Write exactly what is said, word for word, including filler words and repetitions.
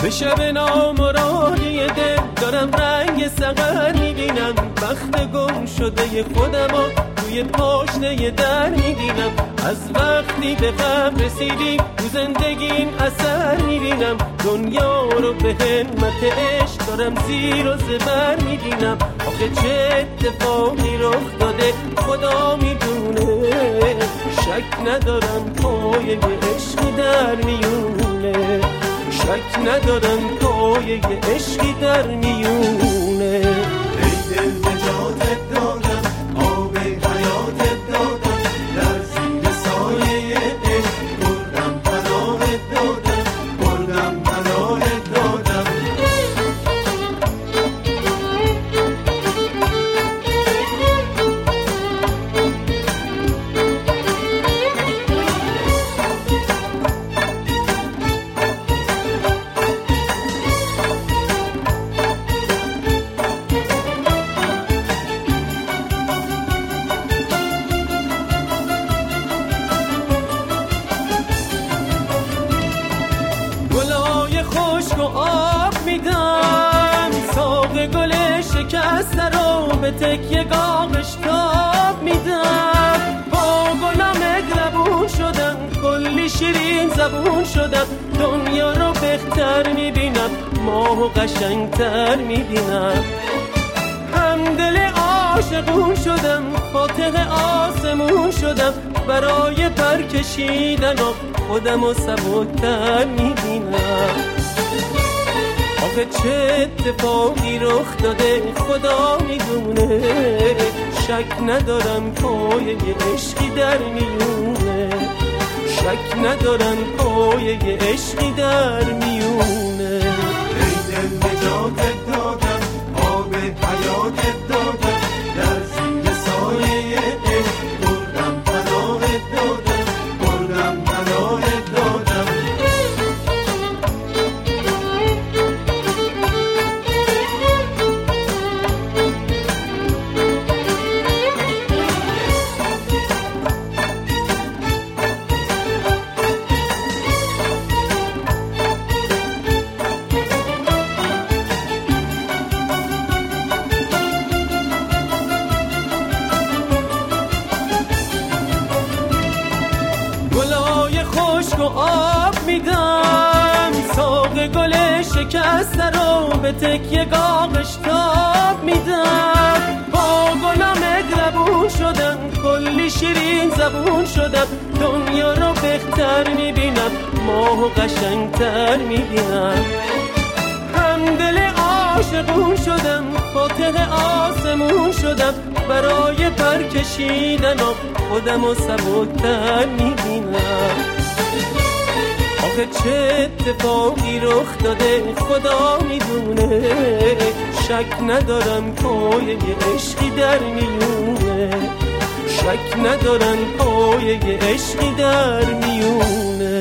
به شب نامرادی دل دارم رنگ سقر میبینم، بخت گم شده خودمو توی پاشنه در میبینم. از وقتی به قبر رسیدیم تو زندگیم اثر میبینم، دنیا رو به همت عشق دارم زیر و زبر میبینم. آخه چه اتفاقی رخ داده خدا میدونه، شک ندارم پای عشقی در میونه، شک ندارم پای عشقی در میونه. ای دل نجاتت دادم، آب حیاتت دادم، در زیر سایه عشق بردم پناهت دادم، بردم پناهت دادم. گلای خشک و آب میدم، ساق گل شکسته رو به تکیه گاغش تاب میدم. با گلم مهربون شدم، کلی شیرین زبون شدم، دنیا رو بهتر میبینم، ماهو قشنگتر میبینم. همدل عاشقون شدم، فاتح آسمون شدم، برای پر کشیدن و خودم و سبکتر میبینم. آخه چه اتفاقی رخ داده خدا میدونه، شک ندارم پای عشقی در میونه، شک ندارم پای عشقی در میونه. ای دل نجاتت دادم، آب حیاتت دادم، در زیر سایه عشق بردم پناهت دادم، بردم پناهت دادم. گلای خشک و آب میدم، ساق گل شکسته رو به تکیه گاغش تاب میدم. با گلم مهربون شدم، کلی شیرین زبون شدم، دنیا رو بهتر میبینم، ماهو قشنگتر میبینم. همدل عاشقون شدم، فاتح آسمون شدم، برای پر کشیدن و خودم و سبکتر میبینم. آخه چه اتفاقی رخ داده خدا میدونه، شک ندارم پای عشقی در میونه، شک ندارم پای عشقی در میونه.